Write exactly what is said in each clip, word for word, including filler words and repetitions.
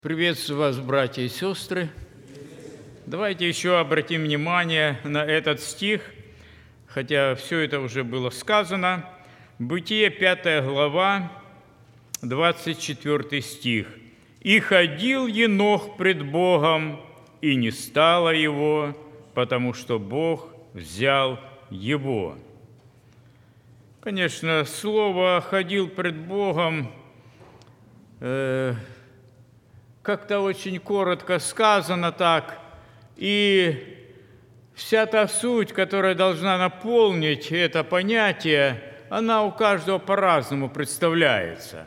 Приветствую вас, братья и сестры. Давайте еще обратим внимание на этот стих, хотя все это уже было сказано. Бытие, пятая глава, двадцать четвёртый стих. «И ходил Енох пред Богом, и не стало его, потому что Бог взял его». Конечно, слово «ходил пред Богом» э, как-то очень коротко сказано так, и вся та суть, которая должна наполнить это понятие, она у каждого по-разному представляется.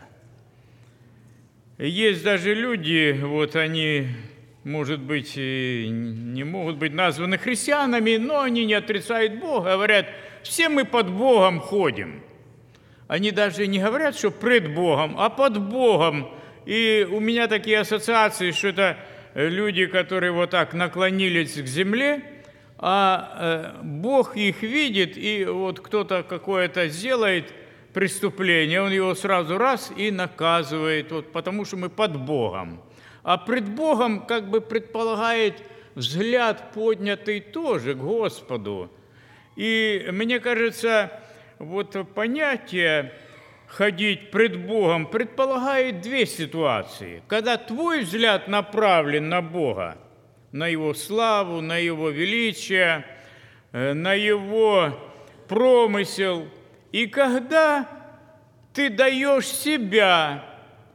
Есть даже люди, вот они, может быть, не могут быть названы христианами, но они не отрицают Бога, говорят, все мы под Богом ходим. Они даже не говорят, что пред Богом, а под Богом. И у меня такие ассоциации, что это люди, которые вот так наклонились к земле, а Бог их видит, и вот кто-то какое-то сделает преступление, он его сразу раз и наказывает, вот, потому что мы под Богом. А пред Богом как бы предполагает взгляд поднятый тоже к Господу. И мне кажется, вот понятие «ходить пред Богом» предполагает две ситуации. Когда твой взгляд направлен на Бога, на Его славу, на Его величие, на Его промысел, и когда ты даешь себя,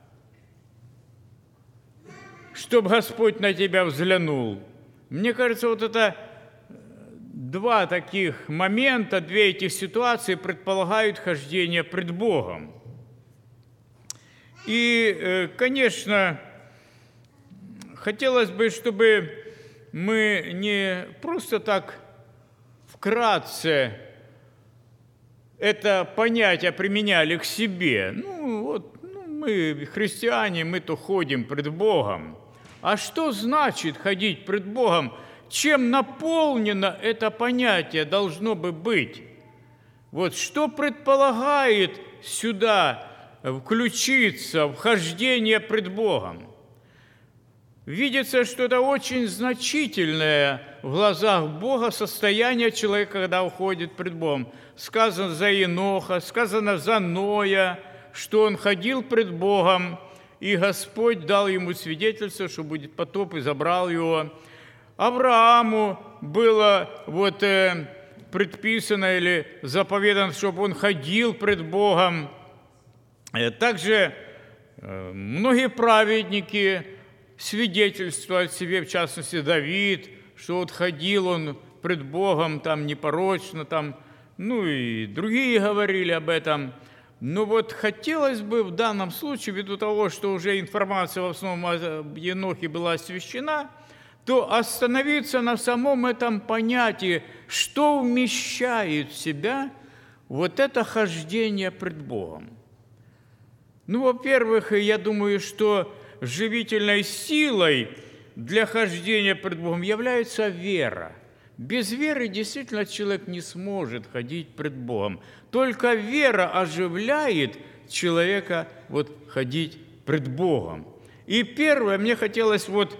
чтобы Господь на тебя взглянул. Мне кажется, вот это два таких момента, две этих ситуации предполагают хождение пред Богом. И, конечно, хотелось бы, чтобы мы не просто так вкратце это понятие применяли к себе. Ну, вот ну, мы христиане, мы-то ходим пред Богом. А что значит ходить пред Богом? Чем наполнено это понятие должно бы быть? Вот что предполагает сюда включиться в хождение пред Богом? Видится, что это очень значительное в глазах Бога состояние человека, когда уходит пред Богом. Сказано за Еноха, сказано за Ноя, что он ходил пред Богом, и Господь дал ему свидетельство, что будет потоп, и забрал его. Аврааму было вот, э, предписано или заповедано, чтобы он ходил пред Богом. Также э, многие праведники свидетельствуют о себе, в частности Давид, что вот ходил он пред Богом там непорочно, там, ну и другие говорили об этом. Но вот хотелось бы в данном случае, ввиду того, что уже информация в основном о Енохе была освящена, то остановиться на самом этом понятии, что вмещает в себя вот это хождение пред Богом. Ну, во-первых, я думаю, что живительной силой для хождения пред Богом является вера. Без веры действительно человек не сможет ходить пред Богом. Только вера оживляет человека вот, ходить пред Богом. И первое, мне хотелось вот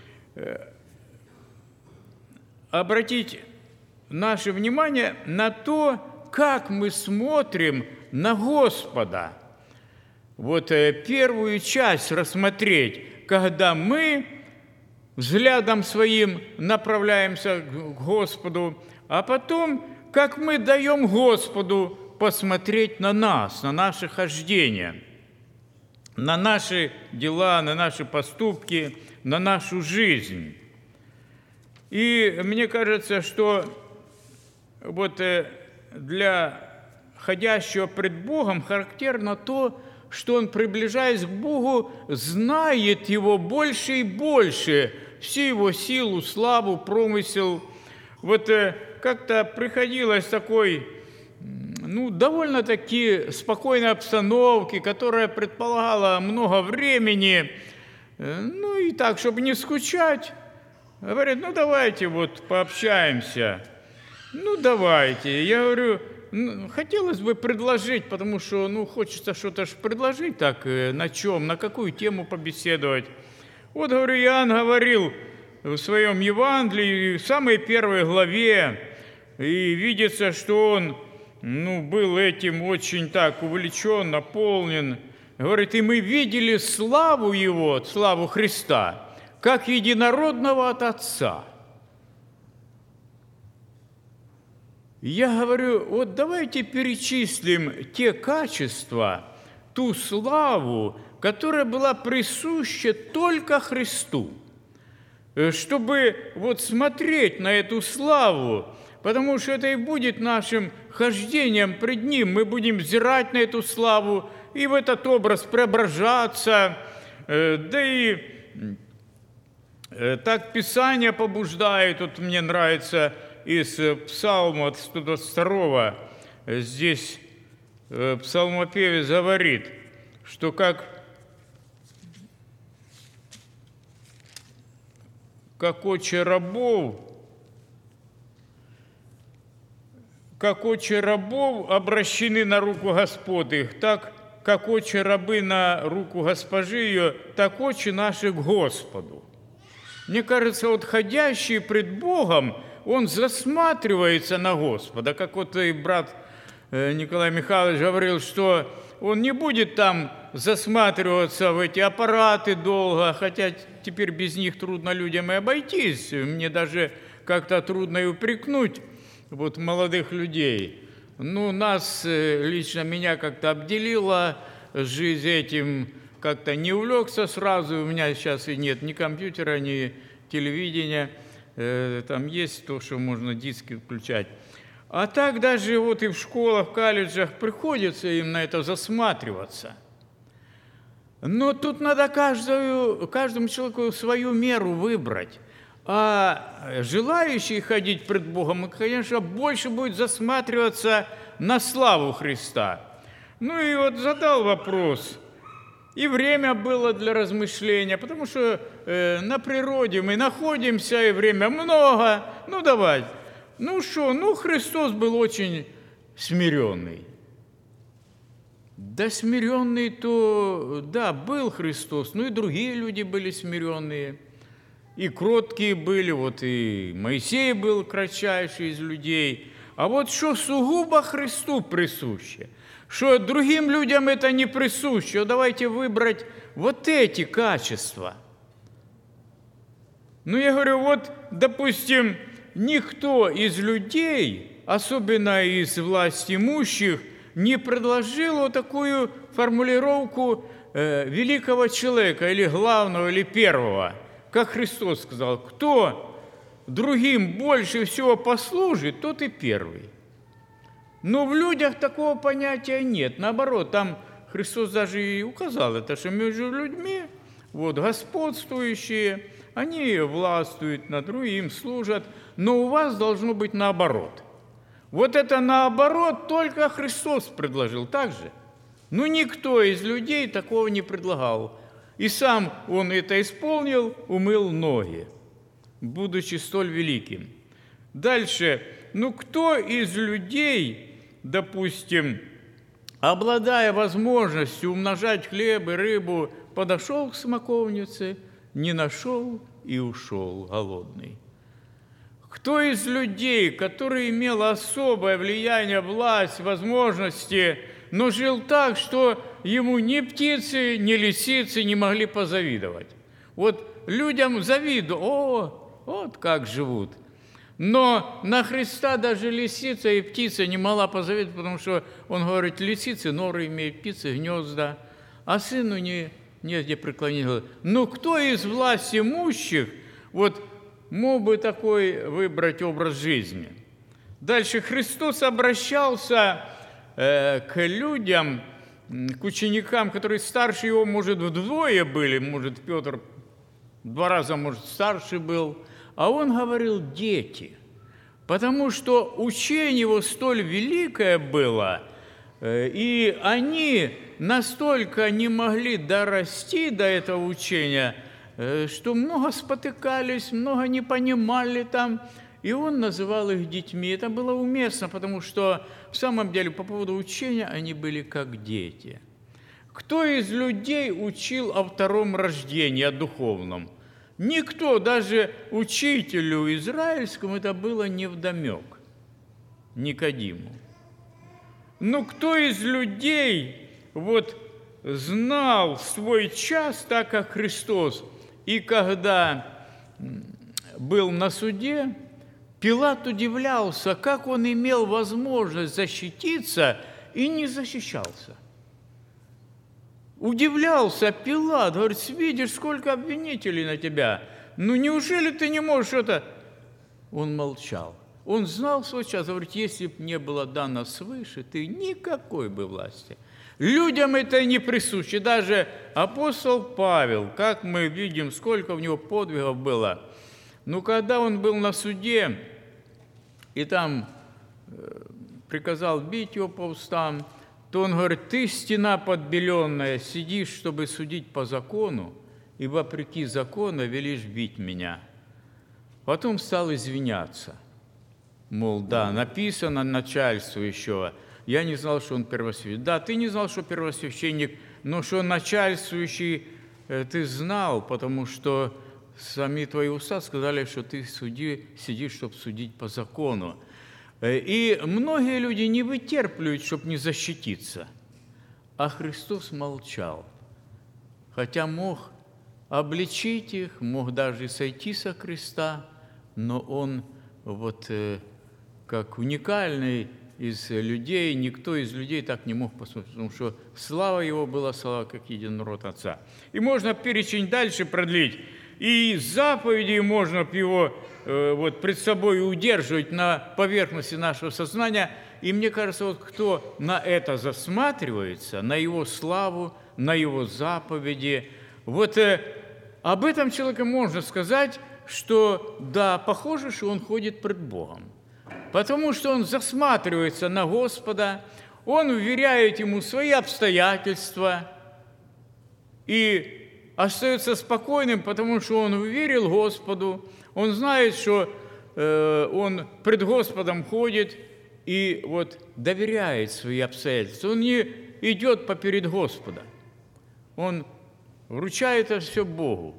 обратить наше внимание на то, как мы смотрим на Господа. Вот первую часть рассмотреть, когда мы взглядом своим направляемся к Господу, а потом, как мы даем Господу посмотреть на нас, на наше хождение, на наши дела, на наши поступки, на нашу жизнь. И мне кажется, что вот для ходящего пред Богом характерно то, что он, приближаясь к Богу, знает Его больше и больше, всю Его силу, славу, промысел. Вот как-то приходилось такой, ну, довольно-таки спокойной обстановке, которая предполагала много времени, ну, и так, чтобы не скучать. Говорят, ну, давайте вот пообщаемся. Ну, давайте. Я говорю, ну, хотелось бы предложить, потому что, ну, хочется что-то ж предложить так, на чем, на какую тему побеседовать. Вот, говорю, Иоанн говорил в своем Евангелии, в самой первой главе, и видится, что он ну, был этим очень так увлечен, наполнен. Говорит, и мы видели славу Его, славу Христа, как единородного от Отца. Я говорю, вот давайте перечислим те качества, ту славу, которая была присуща только Христу, чтобы вот смотреть на эту славу, потому что это и будет нашим хождением пред Ним. Мы будем взирать на эту славу и в этот образ преображаться. Да и так Писание побуждает. Вот мне нравится из Псалма сто двадцать второго. Здесь псалмопевец говорит, что как, как очи рабов, как очи рабов обращены на руку Господ их, так, как очи рабы на руку госпожи ее, так очи наши к Господу. Мне кажется, вот ходящий пред Богом, он засматривается на Господа, как вот и брат Николай Михайлович говорил, что он не будет там засматриваться в эти аппараты долго, хотя теперь без них трудно людям и обойтись. Мне даже как-то трудно и упрекнуть вот молодых людей. Ну, нас, лично меня как-то обделила жизнь этим, как-то не увлекся сразу. У меня сейчас и нет ни компьютера, ни телевидения. Там есть то, что можно диски включать. А так даже вот и в школах, в колледжах приходится им на это засматриваться. Но тут надо каждую, каждому человеку свою меру выбрать. А желающий ходить пред Богом, конечно, больше будет засматриваться на славу Христа. Ну и вот задал вопрос. И время было для размышления, потому что э, на природе мы находимся, и время много. Ну давай. Ну что, ну Христос был очень смиренный. Да смиренный-то, да, был Христос, ну и другие люди были смиренные. И кроткие были, вот и Моисей был кратчайший из людей. А вот что сугубо Христу присуще, что другим людям это не присуще, давайте выбрать вот эти качества. Ну, я говорю, вот, допустим, никто из людей, особенно из властимущих, не предложил вот такую формулировку э, великого человека, или главного, или первого. Как Христос сказал, кто другим больше всего послужит, тот и первый. Но в людях такого понятия нет. Наоборот, там Христос даже и указал это, что между людьми вот, господствующие, они властвуют над другим, служат, но у вас должно быть наоборот. Вот это наоборот только Христос предложил так же. Ну, никто из людей такого не предлагал. И сам он это исполнил, умыл ноги, будучи столь великим. Дальше, ну, кто из людей, допустим, обладая возможностью умножать хлеб и рыбу, подошел к смоковнице, не нашел и ушел голодный? Кто из людей, который имел особое влияние, власть, возможности, но жил так, что ему ни птицы, ни лисицы не могли позавидовать? Вот людям завидуют, о, вот как живут. Но на Христа даже лисица и птица не могла позавидовать, потому что он говорит, лисицы норы имеют, птицы гнезда, а сыну не, негде преклонил. Но кто из власть имущих вот, мог бы такой выбрать образ жизни? Дальше Христос обращался э, к людям, к ученикам, которые старше его, может, вдвое были, может, Петр в два раза, может, старше был, а он говорил «дети», потому что учение его столь великое было, э, и они настолько не могли дорасти до этого учения, э, что много спотыкались, много не понимали там, и он называл их детьми. Это было уместно, потому что в самом деле по поводу учения они были как дети. Кто из людей учил о втором рождении, о духовном? Никто, даже учителю израильскому это было невдомек, Никодиму. Но кто из людей вот знал свой час, так как Христос? И когда был на суде, Пилат удивлялся, как он имел возможность защититься и не защищался. Удивлялся Пилат, говорит, видишь, сколько обвинителей на тебя. Ну неужели ты не можешь это? Он молчал. Он знал свой час, говорит, если бы не было дано свыше, ты никакой бы власти. Людям это не присуще. Даже апостол Павел, как мы видим, сколько у него подвигов было. Но когда он был на суде, и там приказал бить его по устам, то он говорит, ты, стена подбеленная, сидишь, чтобы судить по закону, и вопреки закону велишь бить меня. Потом стал извиняться. Мол, да, написано начальству еще. Я не знал, что он первосвященник. Да, ты не знал, что первосвященник, но что начальствующий ты знал, потому что сами твои уста сказали, что ты суди, сидишь, чтобы судить по закону. И многие люди не вытерпливают, чтобы не защититься. А Христос молчал, хотя мог обличить их, мог даже сойти со креста, но он вот как уникальный из людей, никто из людей так не мог посмотреть, потому что слава его была слава, как единый род Отца. И можно перечень дальше продлить, и заповеди можно его э, вот пред собой удерживать на поверхности нашего сознания. И мне кажется, вот кто на это засматривается, на его славу, на его заповеди, вот э, об этом человеке можно сказать, что да, похоже, что он ходит пред Богом. Потому что он засматривается на Господа, он уверяет ему свои обстоятельства и остается спокойным, потому что он уверил Господу, он знает, что э, он пред Господом ходит и вот доверяет свои обстоятельства. Он не идет поперед Господа, он вручает это все Богу.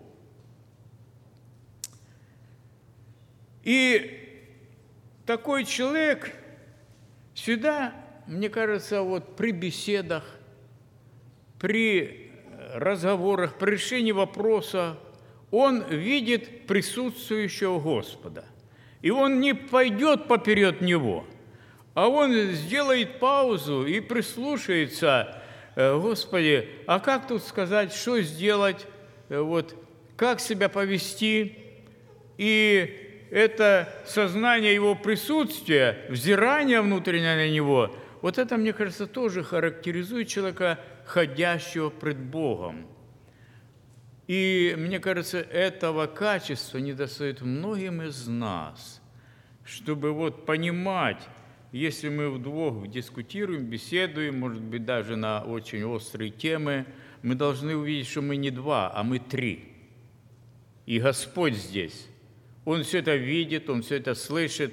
И такой человек всегда, мне кажется, вот при беседах, при разговорах, при решении вопроса, он видит присутствующего Господа. И он не пойдет поперед него, а он сделает паузу и прислушается. Господи, а как тут сказать, что сделать, вот, как себя повести? И это сознание его присутствия, взирание внутреннее на него, вот это, мне кажется, тоже характеризует человека, ходящего пред Богом. И, мне кажется, этого качества недостает многим из нас, чтобы вот понимать, если мы вдвох дискутируем, беседуем, может быть, даже на очень острые темы, мы должны увидеть, что мы не два, а мы три. И Господь здесь. Он все это видит, Он все это слышит.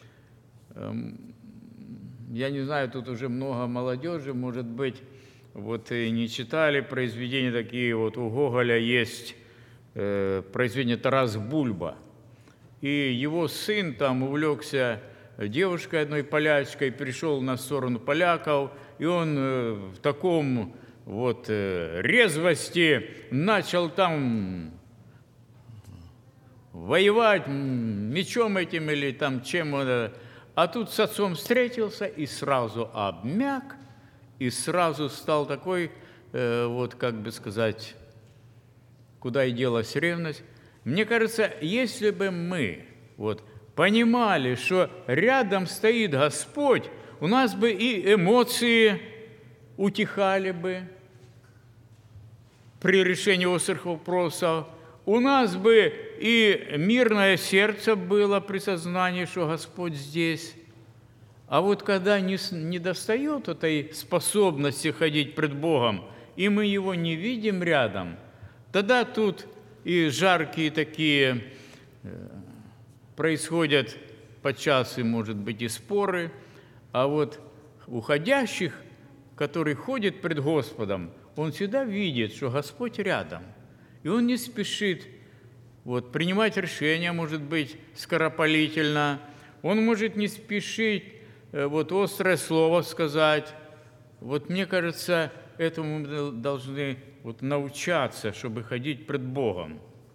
Я не знаю, тут уже много молодежи, может быть, вот и не читали произведения такие, вот у Гоголя есть э, произведение «Тарас Бульба», и его сын там увлекся девушкой одной полячкой, перешел на сторону поляков, и он э, в таком вот э, резвости начал там воевать мечом этим или там чем, а тут с отцом встретился и сразу обмяк, и сразу стал такой, э, вот как бы сказать, куда и делась ревность. Мне кажется, если бы мы вот понимали, что рядом стоит Господь, у нас бы и эмоции утихали бы при решении острых вопросов, у нас бы и мирное сердце было при сознании, что Господь здесь. А вот когда не, не достает этой способности ходить пред Богом, и мы Его не видим рядом, тогда тут и жаркие такие происходят подчас, и, может быть, и споры. А вот уходящих, который ходит пред Господом, он всегда видит, что Господь рядом. И он не спешит вот, принимать решения, может быть, скоропалительно. Он может не спешить вот, острое слово сказать. Вот мне кажется, этому мы должны вот, научаться, чтобы ходить пред Богом.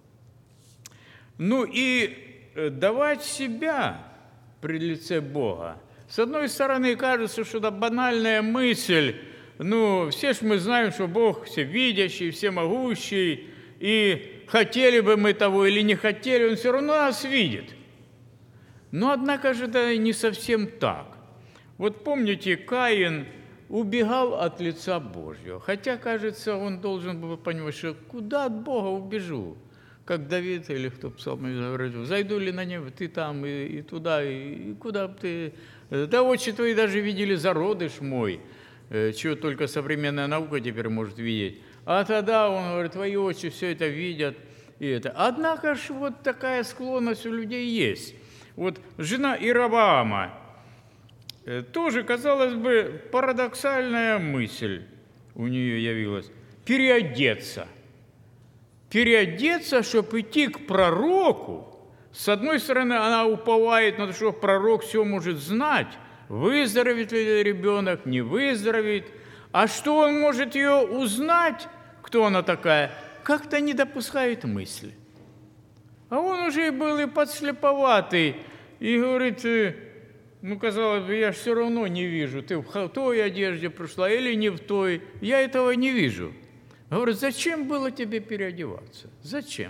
Ну и давать себя пред лице Бога. С одной стороны, кажется, что это банальная мысль. Ну, все ж мы знаем, что Бог всевидящий, всемогущий, и хотели бы мы того или не хотели, Он все равно нас видит. Но, однако же, это не совсем так. Вот помните, Каин убегал от лица Божьего, хотя, кажется, он должен был понимать, что куда от Бога убежу? Как Давид или кто псалмами говорит, зайду ли на небо, ты там, и, и туда, и, и куда бы ты... Да очи твои даже видели зародыш мой, чего только современная наука теперь может видеть. А тогда, он говорит, твои очи все это видят. И это. Однако ж вот такая склонность у людей есть. Вот жена Иеровоама, тоже, казалось бы, парадоксальная мысль у нее явилась. Переодеться. Переодеться, чтобы идти к пророку. С одной стороны, она уповает на то, что пророк все может знать, выздоровеет ли ребенок, не выздоровеет. А что он может ее узнать, кто она такая, как-то не допускает мысли. А он уже был и подслеповатый, и говорит, ну, казалось бы, я же все равно не вижу, ты в той одежде пришла или не в той, я этого не вижу. Говорит, зачем было тебе переодеваться? Зачем?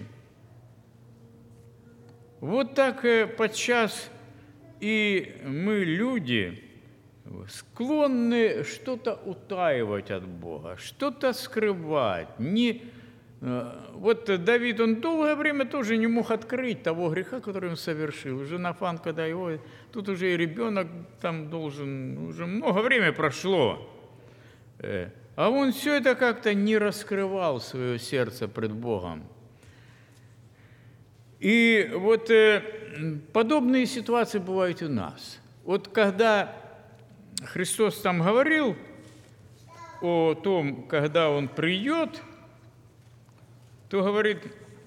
Вот так подчас и мы, люди, склонны что-то утаивать от Бога, что-то скрывать. Не... Вот Давид, он долгое время тоже не мог открыть того греха, который он совершил. Уже Нафан, когда его... Тут уже и ребенок там должен... Уже много времени прошло. А он все это как-то не раскрывал свое сердце пред Богом. И вот э, подобные ситуации бывают у нас. Вот когда Христос там говорил о том, когда Он придет, то говорит,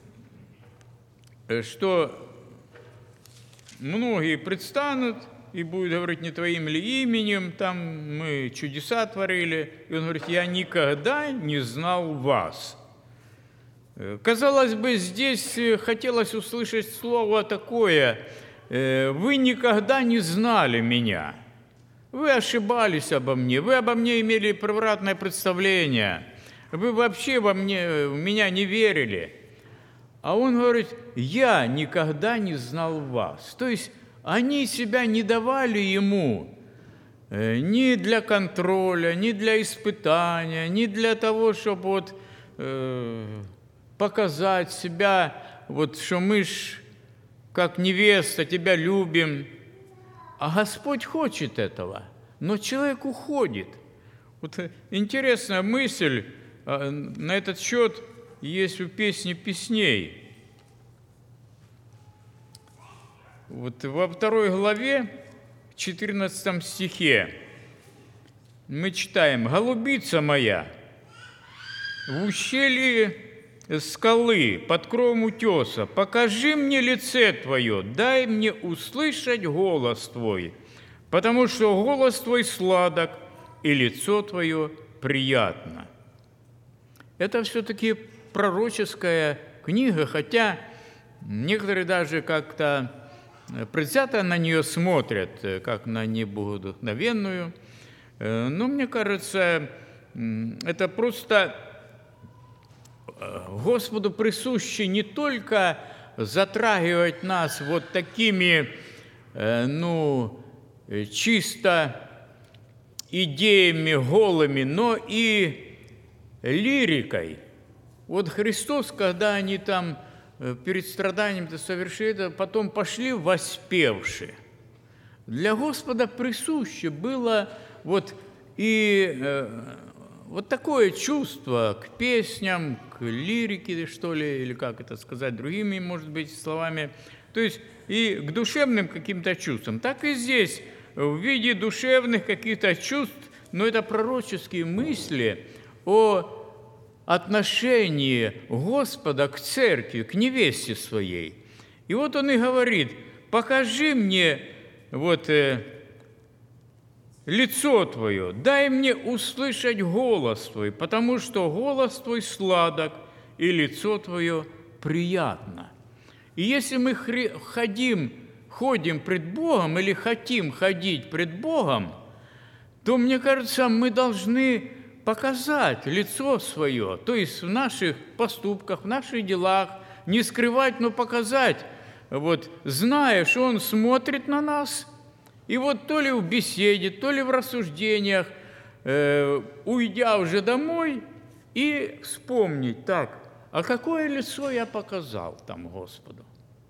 что многие предстанут и будут говорить не твоим ли именем, там мы чудеса творили. И Он говорит, я никогда не знал вас. Казалось бы, здесь хотелось услышать слово такое, вы никогда не знали меня, вы ошибались обо мне, вы обо мне имели превратное представление, вы вообще во мне, в меня не верили. А он говорит, я никогда не знал вас. То есть они себя не давали ему ни для контроля, ни для испытания, ни для того, чтобы вот... Э, показать себя, вот, что мы ж, как невеста, тебя любим. А Господь хочет этого, но человек уходит. Вот интересная мысль на этот счет есть у песни песней. Вот во второй главе, четырнадцатом стихе, мы читаем «Голубица моя, в ущелье скалы, под кровом утеса, покажи мне лице Твое, дай мне услышать голос Твой, потому что голос Твой сладок, и лицо Твое приятно». Это все-таки пророческая книга, хотя некоторые даже как-то предвзято на нее смотрят, как на небогодухновенную, но мне кажется, это просто... Господу присуще не только затрагивать нас вот такими, ну, чисто идеями голыми, но и лирикой. Вот Христос, когда они там перед страданиями совершили это, потом пошли воспевши. Для Господа присуще было вот и... Вот такое чувство к песням, к лирике, что ли, или как это сказать, другими, может быть, словами, то есть и к душевным каким-то чувствам. Так и здесь, в виде душевных каких-то чувств, но это пророческие мысли о отношение Господа к церкви, к невесте своей. И вот он и говорит: покажи мне вот э, лицо твое, дай мне услышать голос твой, потому что голос твой сладок, и лицо твое приятно. И если мы ходим, ходим пред Богом или хотим ходить пред Богом, то, мне кажется, мы должны показать лицо свое, то есть в наших поступках, в наших делах, не скрывать, но показать, вот, зная, что Он смотрит на нас, и вот то ли в беседе, то ли в рассуждениях, э, уйдя уже домой, и вспомнить: так, а какое лицо я показал там Господу?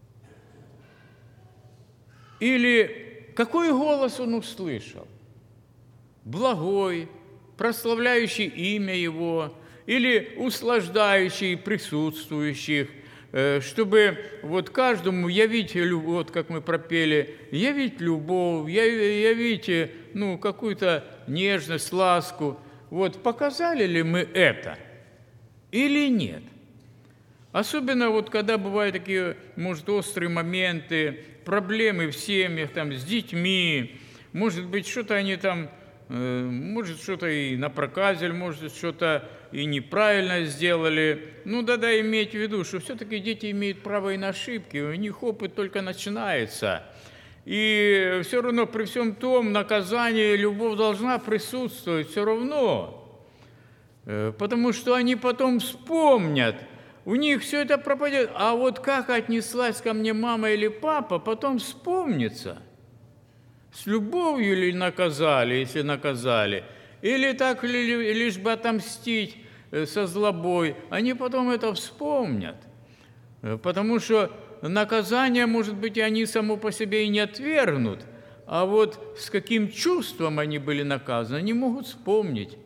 Или какой голос он услышал? Благой, прославляющий имя Его, или услаждающий присутствующих, чтобы вот каждому явить, вот как мы пропели, явить любовь, явить ну, какую-то нежность, ласку. Вот показали ли мы это или нет? Особенно вот когда бывают такие, может, острые моменты, проблемы в семьях, там, с детьми, может быть, что-то они там, э, может, что-то и напроказили, может, что-то и неправильно сделали. Ну, надо иметь в виду, что все-таки дети имеют право и на ошибки, у них опыт только начинается. И все равно при всем том наказание, любовь должна присутствовать все равно, э, потому что они потом вспомнят, у них все это пропадет. А вот как отнеслась ко мне мама или папа, потом вспомнится. С любовью ли наказали, если наказали, или так ли, лишь бы отомстить со злобой. Они потом это вспомнят. Потому что наказание, может быть, и они само по себе и не отвергнут, а вот с каким чувством они были наказаны, они могут вспомнить.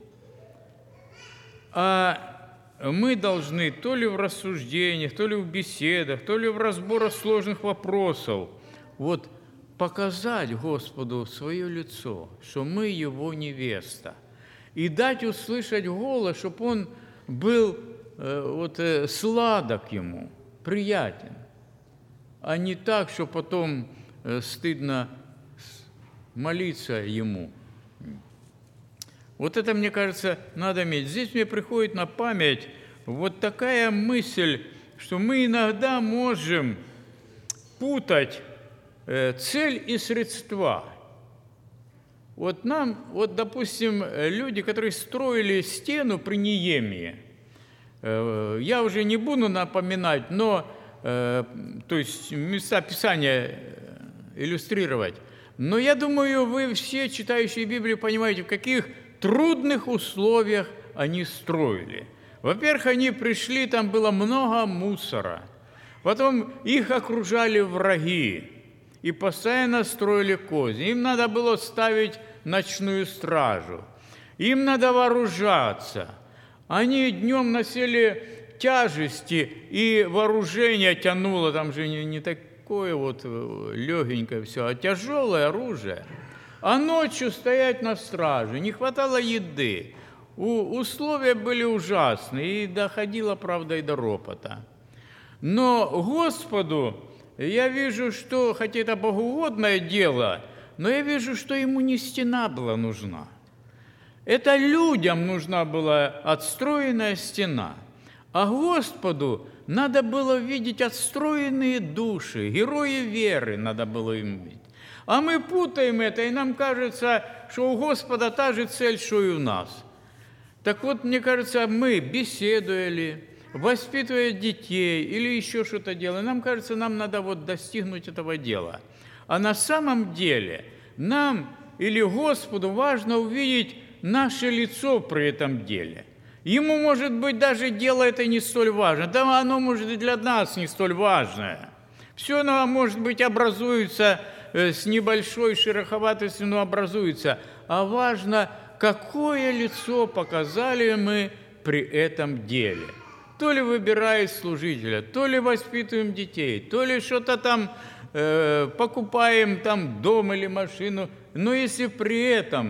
А мы должны то ли в рассуждениях, то ли в беседах, то ли в разборах сложных вопросов вот показать Господу свое лицо, что мы Его невеста, и дать услышать голос, чтобы Он был э, вот, э, сладок Ему, приятен, а не так, что потом э, стыдно молиться Ему. Вот это, мне кажется, надо иметь. Здесь мне приходит на память вот такая мысль, что мы иногда можем путать э, цель и средства. Вот нам, вот, допустим, люди, которые строили стену при Неемии, э, я уже не буду напоминать, но, э, то есть места Писания иллюстрировать, но я думаю, вы все, читающие Библию, понимаете, в каких трудных условиях они строили. Во-первых, они пришли, там было много мусора. Потом их окружали враги и постоянно строили козни. Им надо было ставить ночную стражу. Им надо вооружаться. Они днем носили тяжести, и вооружение тянуло, там же не, не такое вот легенькое все, а тяжелое оружие. А ночью стоять на страже, не хватало еды. У, условия были ужасные, и доходило, правда, и до ропота. Но Господу я вижу, что, хотя это богоугодное дело, но я вижу, что Ему не стена была нужна. Это людям нужна была отстроенная стена. А Господу надо было видеть отстроенные души, герои веры надо было им видеть. А мы путаем это, и нам кажется, что у Господа та же цель, что и у нас. Так вот, мне кажется, мы, беседуя ли, воспитывая детей или еще что-то делая, нам кажется, нам надо вот достигнуть этого дела. А на самом деле нам или Господу важно увидеть наше лицо при этом деле. Ему, может быть, даже дело это не столь важно, да оно, может, и для нас не столь важное. Все оно, может быть, образуется с небольшой шероховатостью, но образуется. А важно, какое лицо показали мы при этом деле. То ли выбирая служителя, то ли воспитываем детей, то ли что-то там э, покупаем, там дом или машину. Но если при этом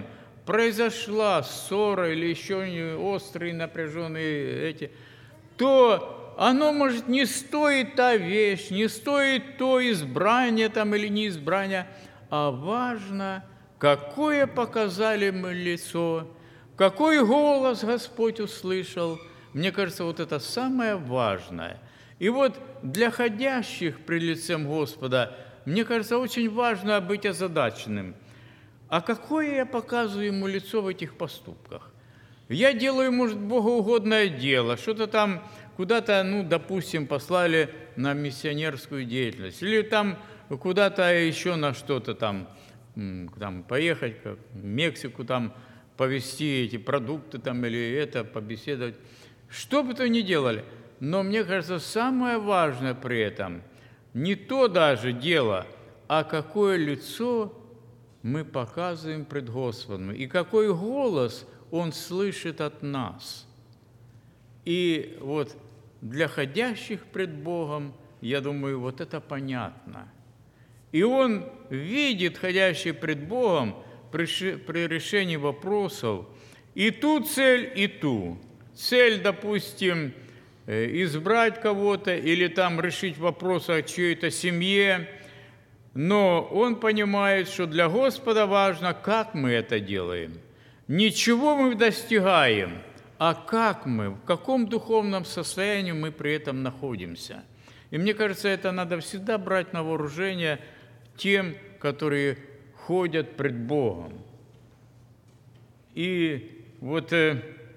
произошла ссора или еще острые напряженные эти, то оно, может, не стоит та вещь, не стоит то избрание там или не избрание, а важно, какое показали мы лицо, какой голос Господь услышал. Мне кажется, вот это самое важное. И вот для ходящих пред лицем Господа, мне кажется, очень важно быть озадаченным. А какое я показываю ему лицо в этих поступках? Я делаю, может, богоугодное дело, что-то там куда-то, ну, допустим, послали на миссионерскую деятельность, или там куда-то еще на что-то там, там поехать, как в Мексику, там повезти эти продукты там или это, побеседовать. Что бы то ни делали, но мне кажется, самое важное при этом не то даже дело, а какое лицо мы показываем пред Господом и какой голос Он слышит от нас. И вот для ходящих пред Богом, я думаю, вот это понятно. И Он видит ходящих пред Богом при решении вопросов и ту цель, и ту. Цель, допустим, избрать кого-то или там решить вопрос о чьей-то семье, но Он понимает, что для Господа важно, как мы это делаем. Ничего мы достигаем, а как мы, в каком духовном состоянии мы при этом находимся. И мне кажется, это надо всегда брать на вооружение тем, которые ходят пред Богом. И вот э,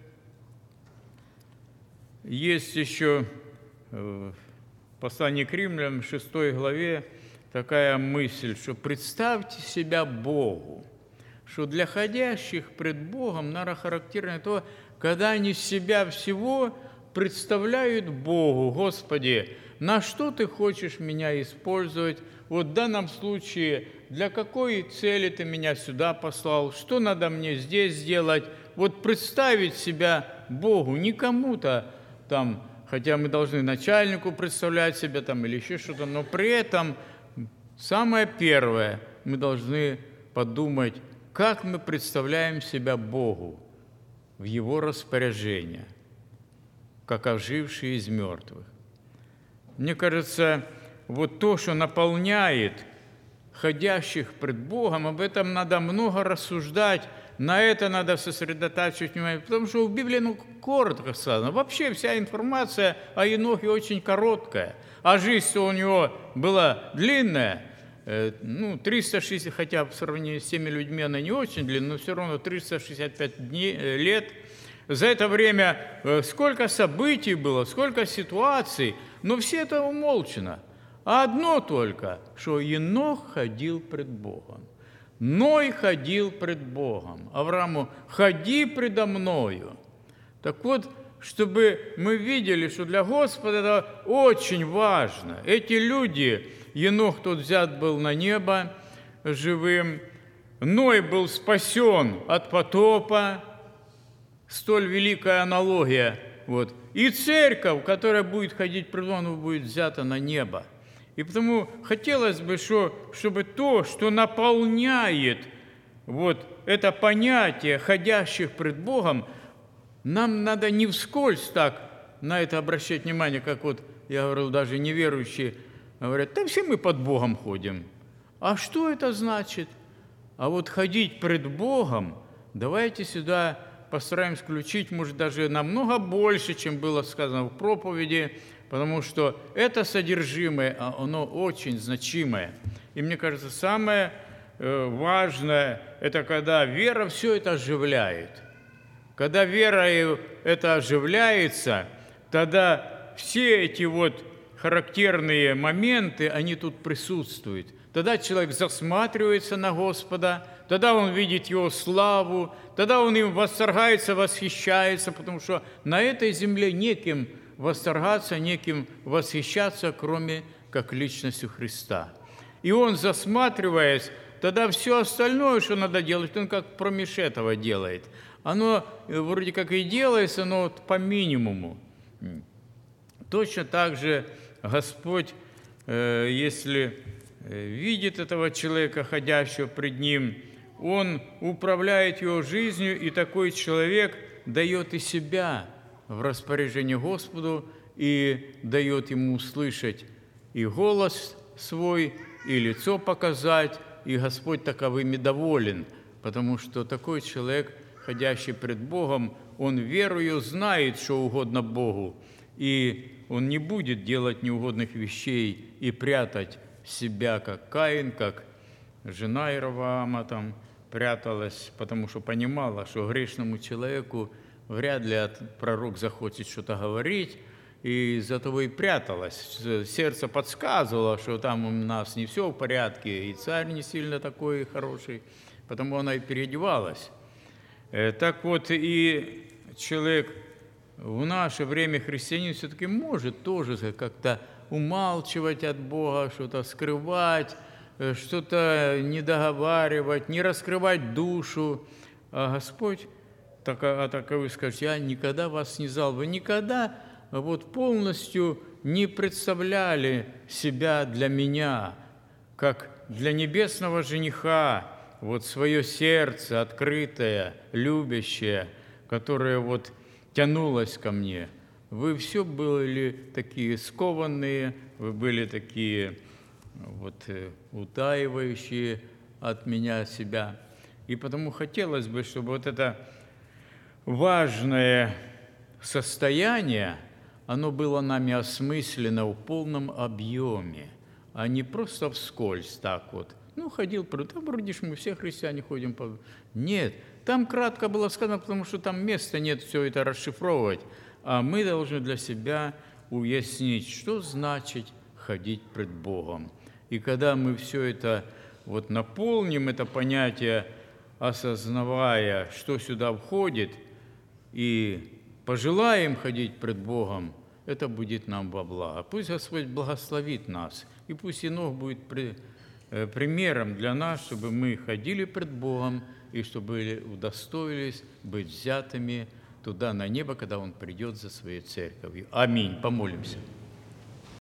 есть еще в послании к Римлянам, в шестой главе, такая мысль, что представьте себя Богу, что для ходящих пред Богом, наверное, характерно то, когда они себя всего представляют Богу: Господи, на что Ты хочешь меня использовать? Вот в данном случае, для какой цели Ты меня сюда послал? Что надо мне здесь сделать? Вот представить себя Богу, не кому-то там, хотя мы должны начальнику представлять себя там или еще что-то, но при этом самое первое, мы должны подумать, как мы представляем себя Богу в Его распоряжение, как ожившие из мертвых. Мне кажется, вот то, что наполняет ходящих пред Богом, об этом надо много рассуждать, на это надо сосредотачивать внимание, потому что в Библии, ну, коротко сказано. Вообще вся информация о Енохе очень короткая, а жизнь у него была длинная, ну, триста шестьдесят, хотя в сравнении с теми людьми она не очень длинная, но все равно триста шестьдесят пять дней, лет. За это время сколько событий было, сколько ситуаций, но все это умолчано. А одно только, что Енох ходил пред Богом. Ной ходил пред Богом. Аврааму: ходи предо мною. Так вот, чтобы мы видели, что для Господа это очень важно. Эти люди, Енох тот взят был на небо живым, Ной был спасен от потопа, столь великая аналогия. Вот. И церковь, которая будет ходить пред Богом, будет взята на небо. И потому хотелось бы, чтобы то, что наполняет вот это понятие ходящих пред Богом, нам надо не вскользь так на это обращать внимание, как вот я говорил, даже неверующие говорят: да все мы под Богом ходим. А что это значит? А вот ходить пред Богом, давайте сюда постараемся включить, может, даже намного больше, чем было сказано в проповеди, потому что это содержимое, оно очень значимое. И мне кажется, самое важное – это когда вера все это оживляет. Когда вера это оживляется, тогда все эти вот характерные моменты, они тут присутствуют. Тогда человек засматривается на Господа, тогда он видит Его славу, тогда он им восторгается, восхищается, потому что на этой земле неким восторгаться, неким восхищаться, кроме как личностью Христа. И он, засматриваясь, тогда все остальное, что надо делать, он как промеж этого делает. Оно вроде как и делается, но вот по минимуму. Точно так же Господь, если видит этого человека, ходящего пред Ним, Он управляет его жизнью, и такой человек дает и себя в распоряжение Господу и дает ему услышать и голос свой, и лицо показать, и Господь таковыми доволен, потому что такой человек, ходящий пред Богом, он верою знает, что угодно Богу, и он не будет делать неугодных вещей и прятать себя, как Каин, как жена Иеровоама там пряталась, потому что понимала, что грешному человеку вряд ли пророк захочет что-то говорить, и из-за того и пряталась. Сердце подсказывало, что там у нас не все в порядке, и царь не сильно такой хороший, потому она и переодевалась. Так вот, и человек в наше время, христианин, все-таки может тоже как-то умалчивать от Бога, что-то скрывать, что-то не договаривать, не раскрывать душу. А Господь, так, а таковы скажет: я никогда вас не знал. Вы никогда вот полностью не представляли себя для меня, как для небесного жениха, вот свое сердце открытое, любящее, которое вот тянулось ко мне. Вы все были такие скованные, вы были такие вот утаивающие от меня себя. И потому хотелось бы, чтобы вот это важное состояние, оно было нами осмыслено в полном объеме, а не просто вскользь так вот. Ну, ходил, да, вроде ж мы все христиане ходим. По... Нет, там кратко было сказано, потому что там места нет все это расшифровывать, а мы должны для себя уяснить, что значит ходить пред Богом. И когда мы все это вот наполним, это понятие, осознавая, что сюда входит, и пожелаем ходить пред Богом, это будет нам во благо. Пусть Господь благословит нас, и пусть Енох будет при, э, примером для нас, чтобы мы ходили пред Богом, и чтобы удостоились быть взятыми туда, на небо, когда Он придет за Своей церковью. Аминь. Помолимся.